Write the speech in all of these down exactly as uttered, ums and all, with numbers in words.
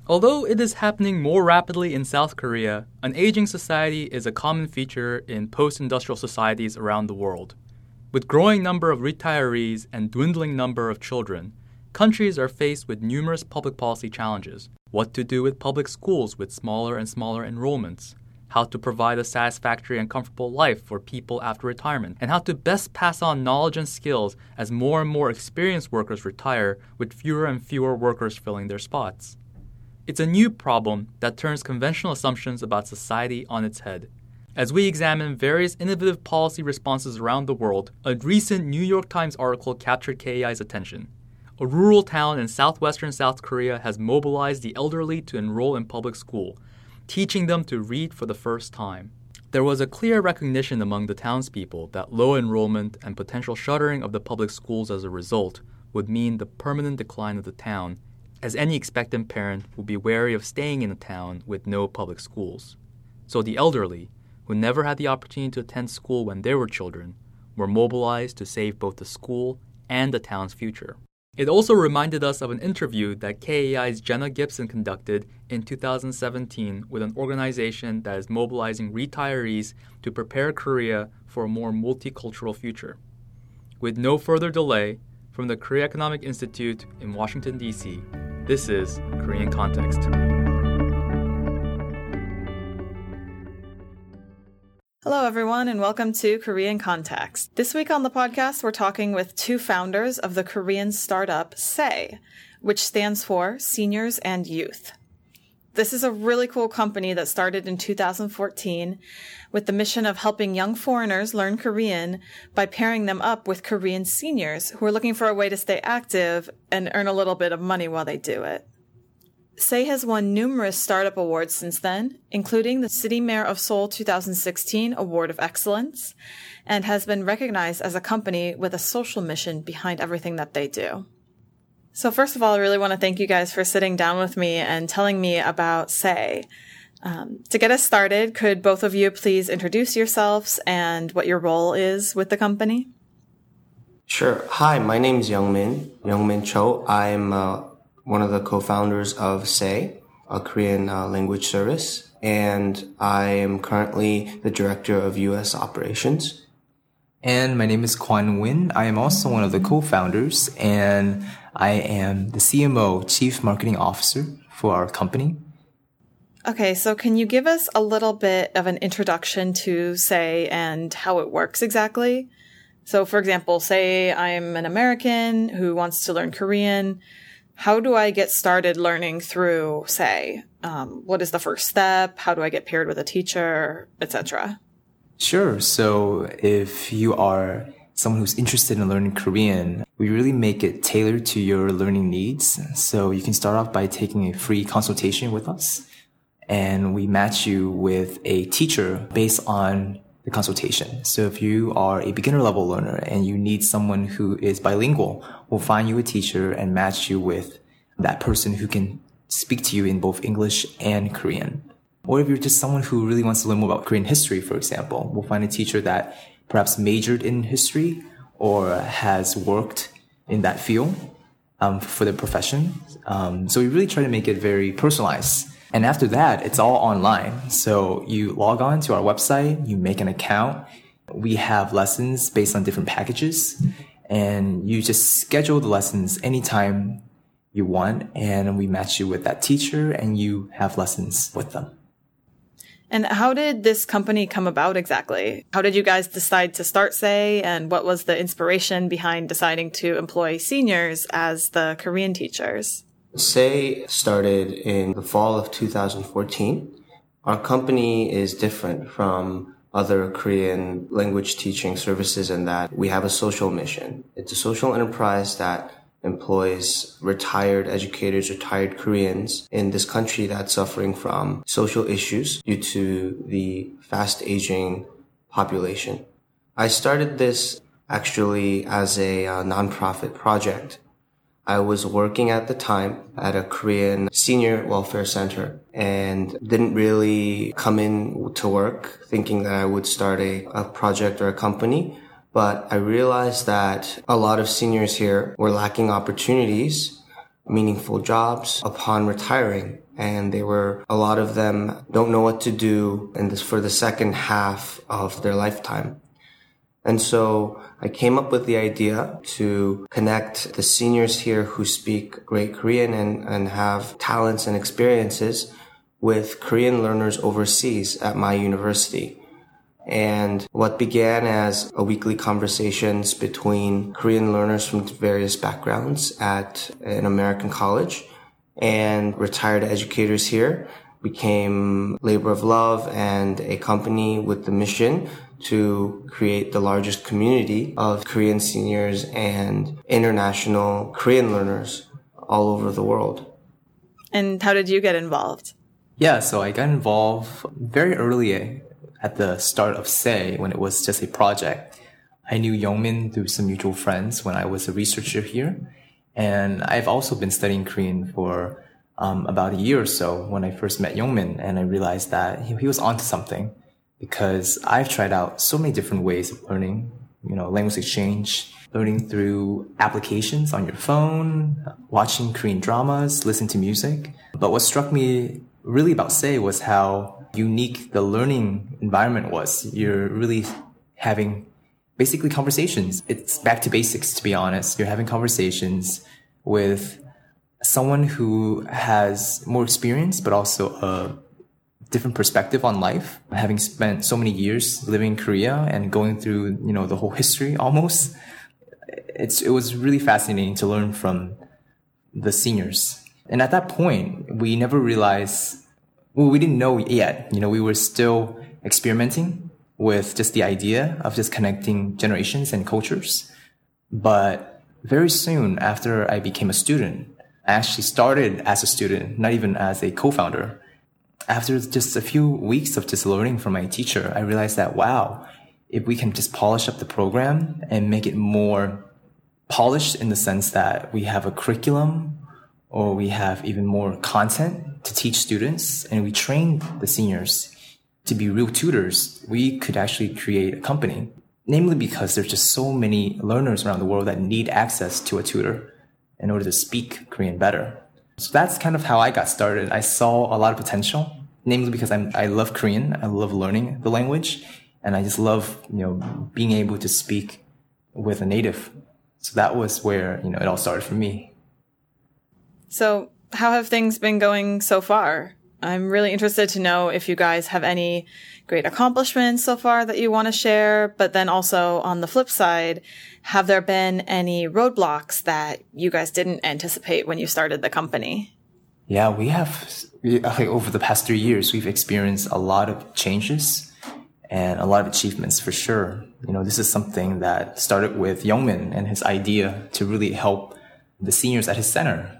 Although it is happening more rapidly in South Korea, an aging society is a common feature in post-industrial societies around the world. With growing number of retirees and dwindling number of children, countries are faced with numerous public policy challenges. What to do with public schools with smaller and smaller enrollments, how to provide a satisfactory and comfortable life for people after retirement, and how to best pass on knowledge and skills as more and more experienced workers retire with fewer and fewer workers filling their spots. It's a new problem that turns conventional assumptions about society on its head. As we examine various innovative policy responses around the world, a recent New York Times article captured K A I's attention. A rural town in southwestern South Korea has mobilized the elderly to enroll in public school, teaching them to read for the first time. There was a clear recognition among the townspeople that low enrollment and potential shuttering of the public schools as a result would mean the permanent decline of the town, as any expectant parent would be wary of staying in a town with no public schools. So the elderly, who never had the opportunity to attend school when they were children, were mobilized to save both the school and the town's future. It also reminded us of an interview that K A I's Jenna Gibson conducted in two thousand seventeen with an organization that is mobilizing retirees to prepare Korea for a more multicultural future. With no further delay, from the Korea Economic Institute in Washington, D C, this is Korean Context. Hello, everyone, and welcome to Korean Context. This week on the podcast, we're talking with two founders of the Korean startup Say, which stands for Seniors and Youth. This is a really cool company that started in two thousand fourteen with the mission of helping young foreigners learn Korean by pairing them up with Korean seniors who are looking for a way to stay active and earn a little bit of money while they do it. Say has won numerous startup awards since then, including the City Mayor of Seoul two thousand sixteen Award of Excellence, and has been recognized as a company with a social mission behind everything that they do. So first of all, I really want to thank you guys for sitting down with me and telling me about Say. Um, to get us started, could both of you please introduce yourselves and what your role is with the company? Sure. Hi, my name is Youngmin, Youngmin Cho. I'm uh, one of the co-founders of Say, a Korean uh, language service, and I am currently the director of U S operations. And my name is Kwan Win. I am also one of the co-founders, and I am the C M O, Chief Marketing Officer for our company. Okay, so can you give us a little bit of an introduction to Say and how it works exactly? So, for example, say I'm an American who wants to learn Korean. How do I get started learning through Say? Um, what is the first step? How do I get paired with a teacher, et cetera? Sure. So if you are someone who's interested in learning Korean, we really make it tailored to your learning needs. So you can start off by taking a free consultation with us, and we match you with a teacher based on the consultation. So if you are a beginner level learner and you need someone who is bilingual, we'll find you a teacher and match you with that person who can speak to you in both English and Korean. Or if you're just someone who really wants to learn more about Korean history, for example, we'll find a teacher that perhaps majored in history or has worked in that field um, for their profession. Um, so we really try to make it very personalized. And after that, it's all online. So you log on to our website, you make an account. We have lessons based on different packages, and you just schedule the lessons anytime you want, and we match you with that teacher, and you have lessons with them. And how did this company come about exactly? How did you guys decide to start Say, and what was the inspiration behind deciding to employ seniors as the Korean teachers? Say started in the fall of two thousand fourteen. Our company is different from other Korean language teaching services in that we have a social mission. It's a social enterprise that employs retired educators, retired Koreans in this country that's suffering from social issues due to the fast aging population. I started this actually as a uh, nonprofit project. I was working at the time at a Korean senior welfare center and didn't really come in to work thinking that I would start a, a project or a company. But I realized that a lot of seniors here were lacking opportunities, meaningful jobs upon retiring. and they were, a lot of them don't know what to do in this for the second half of their lifetime. And so I came up with the idea to connect the seniors here who speak great Korean and, and have talents and experiences with Korean learners overseas at my university. And what began as a weekly conversations between Korean learners from various backgrounds at an American college and retired educators here became labor of love and a company with the mission to create the largest community of Korean seniors and international Korean learners all over the world. And how did you get involved? Yeah, so I got involved very early at the start of SAY when it was just a project. I knew Youngmin through some mutual friends when I was a researcher here. And I've also been studying Korean for um, about a year or so when I first met Youngmin, and I realized that he, he was onto something. Because I've tried out so many different ways of learning, you know, language exchange, learning through applications on your phone, watching Korean dramas, listening to music. But what struck me really about SAY was how unique the learning environment was. You're really having basically conversations. It's back to basics, to be honest. You're having conversations with someone who has more experience, but also a different perspective on life, having spent so many years living in Korea and going through, you know, the whole history almost. It's, it was really fascinating to learn from the seniors. And at that point, we never realized, well, we didn't know yet, you know, we were still experimenting with just the idea of just connecting generations and cultures. But very soon after I became a student, I actually started as a student, not even as a co-founder. After just a few weeks of just learning from my teacher, I realized that, wow, if we can just polish up the program and make it more polished in the sense that we have a curriculum or we have even more content to teach students and we train the seniors to be real tutors, we could actually create a company. Namely because there's just so many learners around the world that need access to a tutor in order to speak Korean better. So that's kind of how I got started. I saw a lot of potential, namely because I'm, I love Korean. I love learning the language. And I just love, you know, being able to speak with a native. So that was where, you know, it all started for me. So how have things been going so far? I'm really interested to know if you guys have any great accomplishments so far that you want to share, but then also on the flip side, have there been any roadblocks that you guys didn't anticipate when you started the company? Yeah, we have, we, over the past three years, we've experienced a lot of changes and a lot of achievements for sure. You know, this is something that started with Youngmin and his idea to really help the seniors at his center.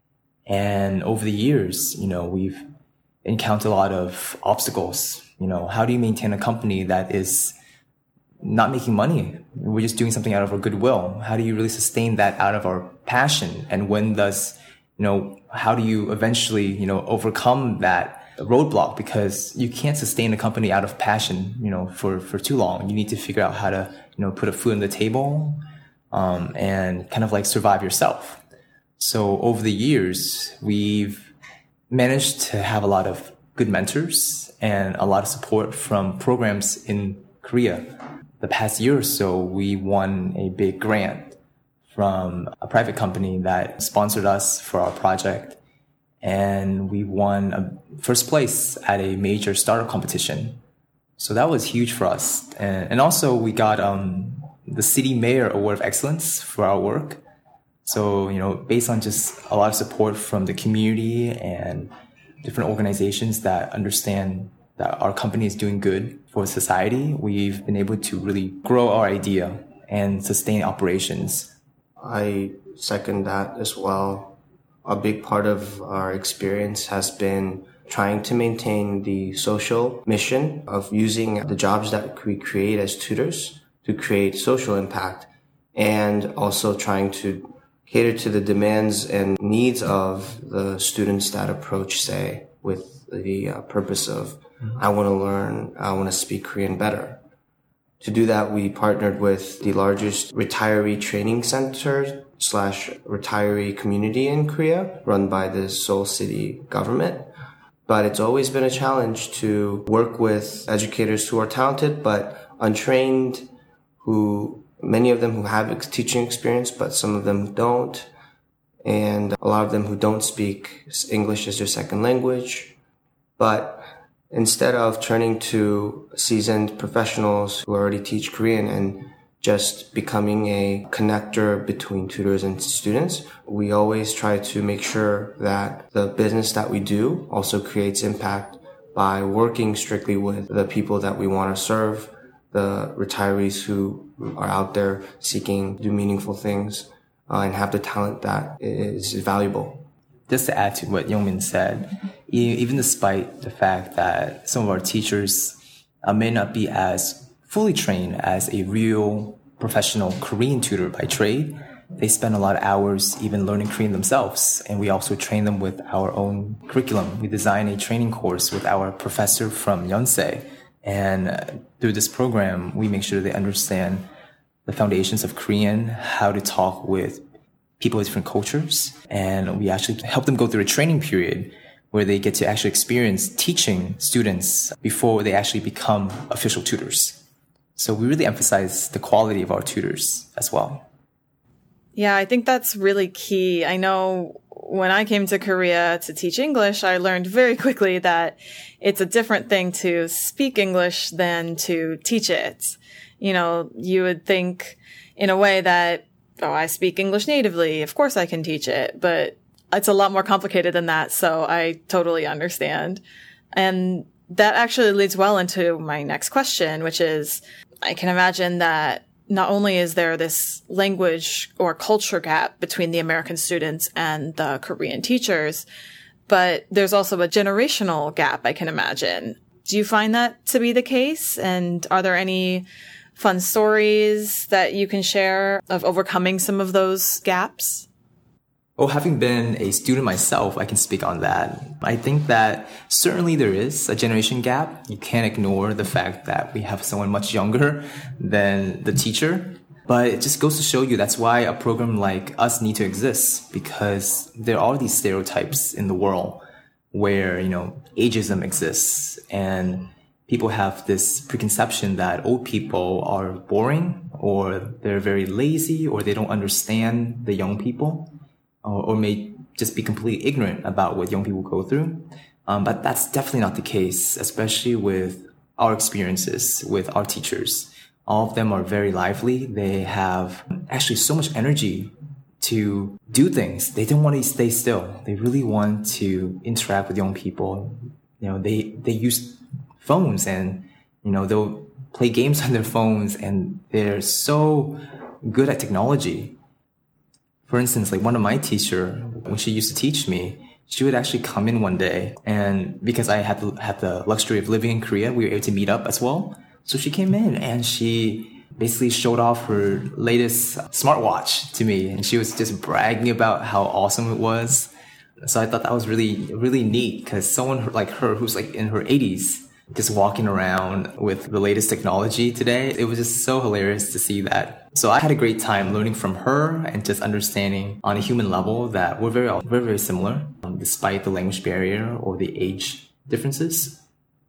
And over the years, you know, we've encountered a lot of obstacles. You know, how do you maintain a company that is not making money? We're just doing something out of our goodwill. How do you really sustain that out of our passion? And when does, you know, how do you eventually, you know, overcome that roadblock? Because you can't sustain a company out of passion, you know, for, for too long. You need to figure out how to, you know, put a food on the table, um, and kind of like survive yourself. So over the years, we've managed to have a lot of good mentors and a lot of support from programs in Korea. The past year or so, we won a big grant from a private company that sponsored us for our project. And we won a first place at a major startup competition. So that was huge for us. And, and also we got um, the City Mayor Award of Excellence for our work. So, you know, based on just a lot of support from the community and different organizations that understand that our company is doing good for society, we've been able to really grow our idea and sustain operations. I second that as well. A big part of our experience has been trying to maintain the social mission of using the jobs that we create as tutors to create social impact, and also trying to cater to the demands and needs of the students that approach, say, with the uh, purpose of, mm-hmm. I want to learn, I want to speak Korean better. To do that, we partnered with the largest retiree training center slash retiree community in Korea run by the Seoul city government. But it's always been a challenge to work with educators who are talented but untrained, who many of them who have teaching experience, but some of them don't, and a lot of them who don't speak English as their second language. But instead of turning to seasoned professionals who already teach Korean and just becoming a connector between tutors and students, we always try to make sure that the business that we do also creates impact by working strictly with the people that we want to serve, the retirees who are out there seeking to do meaningful things uh, and have the talent that is valuable. Just to add to what Youngmin said, even despite the fact that some of our teachers uh, may not be as fully trained as a real professional Korean tutor by trade, they spend a lot of hours even learning Korean themselves. And we also train them with our own curriculum. We design a training course with our professor from Yonsei. And uh, through this program, we make sure they understand the foundations of Korean, how to talk with people of different cultures. And we actually help them go through a training period where they get to actually experience teaching students before they actually become official tutors. So we really emphasize the quality of our tutors as well. Yeah, I think that's really key. I know when I came to Korea to teach English, I learned very quickly that it's a different thing to speak English than to teach it. You know, you would think in a way that, oh, I speak English natively, of course I can teach it, but it's a lot more complicated than that, so I totally understand. And that actually leads well into my next question, which is, I can imagine that not only is there this language or culture gap between the American students and the Korean teachers, but there's also a generational gap, I can imagine. Do you find that to be the case? And are there any fun stories that you can share of overcoming some of those gaps? Well, having been a student myself, I can speak on that. I think that certainly there is a generation gap. You can't ignore the fact that we have someone much younger than the teacher. But it just goes to show you that's why a program like us need to exist, because there are these stereotypes in the world where, you know, ageism exists and people have this preconception that old people are boring or they're very lazy or they don't understand the young people. Or, or may just be completely ignorant about what young people go through. Um, but that's definitely not the case, especially with our experiences with our teachers. All of them are very lively. They have actually so much energy to do things. They don't want to stay still. They really want to interact with young people. You know, they, they use phones and, you know, they'll play games on their phones and they're so good at technology. For instance, like one of my teacher, when she used to teach me, she would actually come in one day, and because I had the, had the luxury of living in Korea, we were able to meet up as well. So she came in and she basically showed off her latest smartwatch to me, and she was just bragging about how awesome it was. So I thought that was really, really neat, because someone like her who's like in her eighties, just walking around with the latest technology today, it was just so hilarious to see that. So I had a great time learning from her and just understanding on a human level that we're very, very, very similar, um, despite the language barrier or the age differences.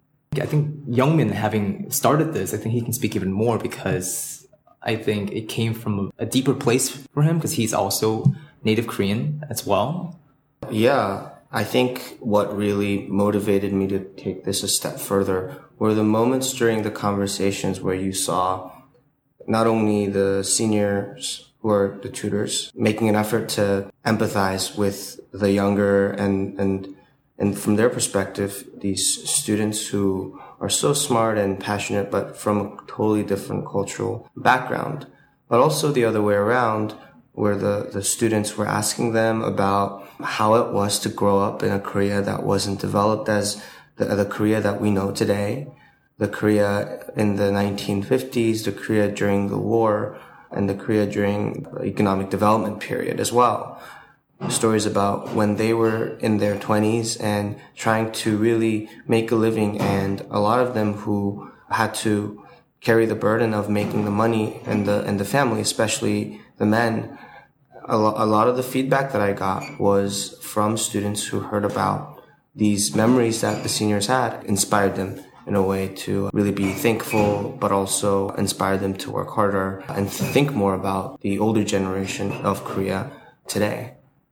I think Youngmin, having started this, I think he can speak even more, because I think it came from a deeper place for him, because he's also native Korean as well. Yeah. I think what really motivated me to take this a step further were the moments during the conversations where you saw not only the seniors who are the tutors making an effort to empathize with the younger and, and, and from their perspective, these students who are so smart and passionate, but from a totally different cultural background, but also the other way around, where the, the students were asking them about how it was to grow up in a Korea that wasn't developed as the, the Korea that we know today, the Korea in the nineteen fifties, the Korea during the war, and the Korea during the economic development period as well. Stories about when they were in their twenties and trying to really make a living, and a lot of them who had to carry the burden of making the money and the, and the family, especially the men, A, lo- a lot of the feedback that I got was from students who heard about these memories that the seniors had, inspired them in a way to really be thankful, but also inspire them to work harder and think more about the older generation of Korea today.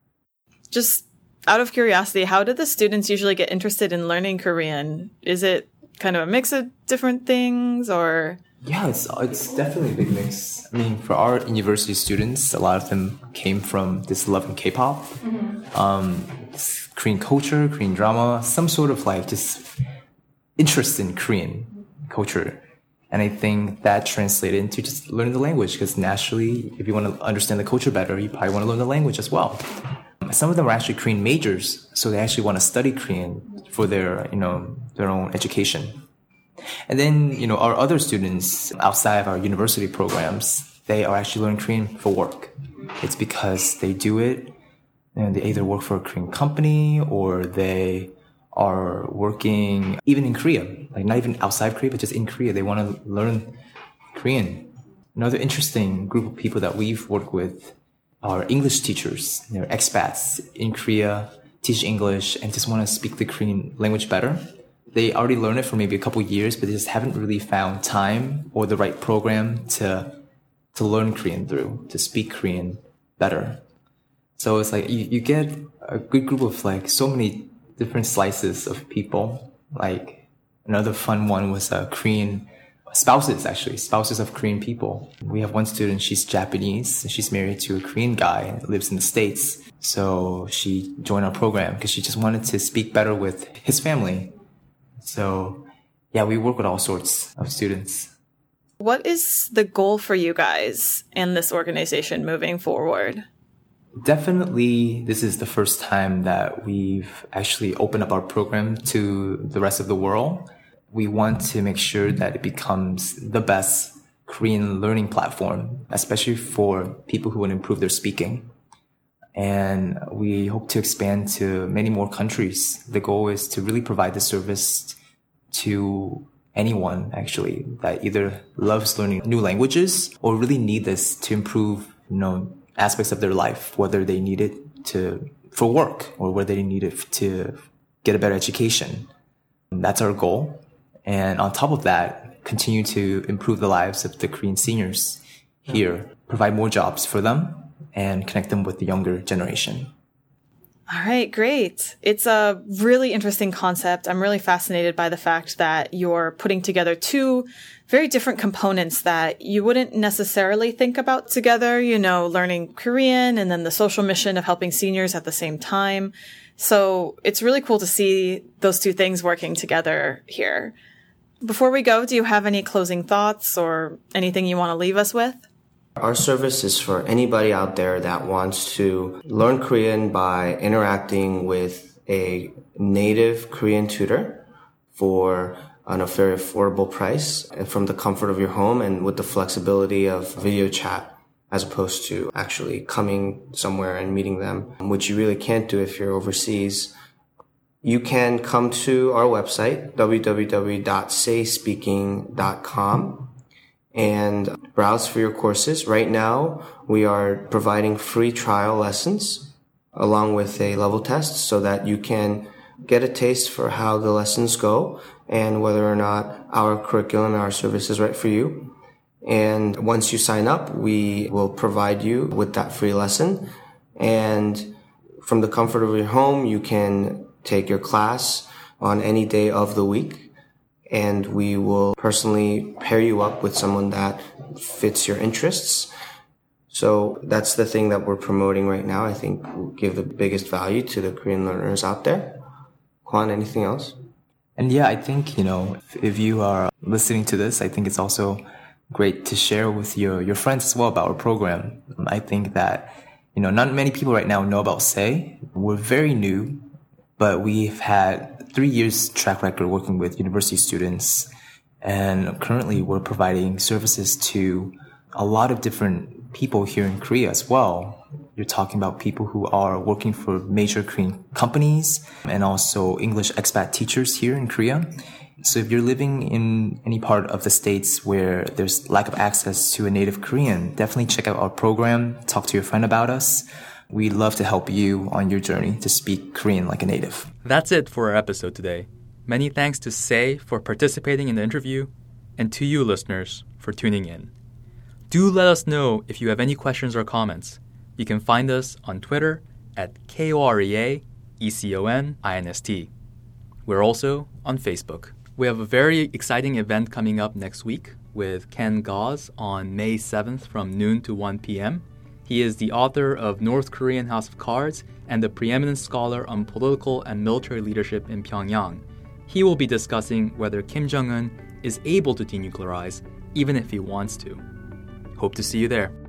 Just out of curiosity, how did the students usually get interested in learning Korean? Is it kind of a mix of different things, or? Yeah, it's it's definitely a big mix. I mean, for our university students, a lot of them came from this love in K-pop, mm-hmm. um, Korean culture, Korean drama, some sort of like just interest in Korean culture. And I think that translated into just learning the language, because naturally, if you want to understand the culture better, you probably want to learn the language as well. Some of them are actually Korean majors, so they actually want to study Korean for their, you know, their own education. And then, you know, our other students outside of our university programs, they are actually learning Korean for work. It's because they do it, and they either work for a Korean company or they are working even in Korea, like not even outside Korea, but just in Korea. They want to learn Korean. Another interesting group of people that we've worked with are English teachers. They're expats in Korea, teach English, and just want to speak the Korean language better. They already learned it for maybe a couple of years, but they just haven't really found time or the right program to to learn Korean through, to speak Korean better. So it's like you, you get a good group of like so many different slices of people. Like another fun one was uh, Korean spouses, actually, spouses of Korean people. We have one student, she's Japanese. She's married to a Korean guy, lives in the States. So she joined our program because she just wanted to speak better with his family. So yeah, we work with all sorts of students. What is the goal for you guys and this organization moving forward? Definitely, this is the first time that we've actually opened up our program to the rest of the world. We want to make sure that it becomes the best Korean learning platform, especially for people who want to improve their speaking. And we hope to expand to many more countries. The goal is to really provide the service to anyone, actually, that either loves learning new languages or really need this to improve, you know, aspects of their life, whether they need it to for work or whether they need it to get a better education. That's our goal. And on top of that, continue to improve the lives of the Korean seniors here, provide more jobs for them, and connect them with the younger generation. All right, great. It's a really interesting concept. I'm really fascinated by the fact that you're putting together two very different components that you wouldn't necessarily think about together, you know, learning Korean and then the social mission of helping seniors at the same time. So it's really cool to see those two things working together here. Before we go, do you have any closing thoughts or anything you want to leave us with? Our service is for anybody out there that wants to learn Korean by interacting with a native Korean tutor for on a very affordable price from the comfort of your home and with the flexibility of video chat as opposed to actually coming somewhere and meeting them, which you really can't do if you're overseas. You can come to our website, w w w dot say speaking dot com, and browse for your courses. Right now, we are providing free trial lessons along with a level test so that you can get a taste for how the lessons go and whether or not our curriculum and our service is right for you. And once you sign up, we will provide you with that free lesson. And from the comfort of your home, you can take your class on any day of the week. And we will personally pair you up with someone that fits your interests. So that's the thing that we're promoting right now. I think will give the biggest value to the Korean learners out there. Juan, anything else? And yeah, I think, you know, if you are listening to this, I think it's also great to share with your, your friends as well about our program. I think that, you know, not many people right now know about Say. We're very new, but we've had three years track record working with university students. And currently we're providing services to a lot of different people here in Korea as well. You're talking about people who are working for major Korean companies and also English expat teachers here in Korea. So if you're living in any part of the States where there's lack of access to a native Korean, definitely check out our program, talk to your friend about us. We'd love to help you on your journey to speak Korean like a native. That's it for our episode today. Many thanks to Sei for participating in the interview, and to you listeners for tuning in. Do let us know if you have any questions or comments. You can find us on Twitter at K O R E A E C O N I N S T. We're also on Facebook. We have a very exciting event coming up next week with Ken Gauze on May seventh from noon to one p.m. He is the author of North Korean House of Cards and the preeminent scholar on political and military leadership in Pyongyang. He will be discussing whether Kim Jong-un is able to denuclearize even if he wants to. Hope to see you there.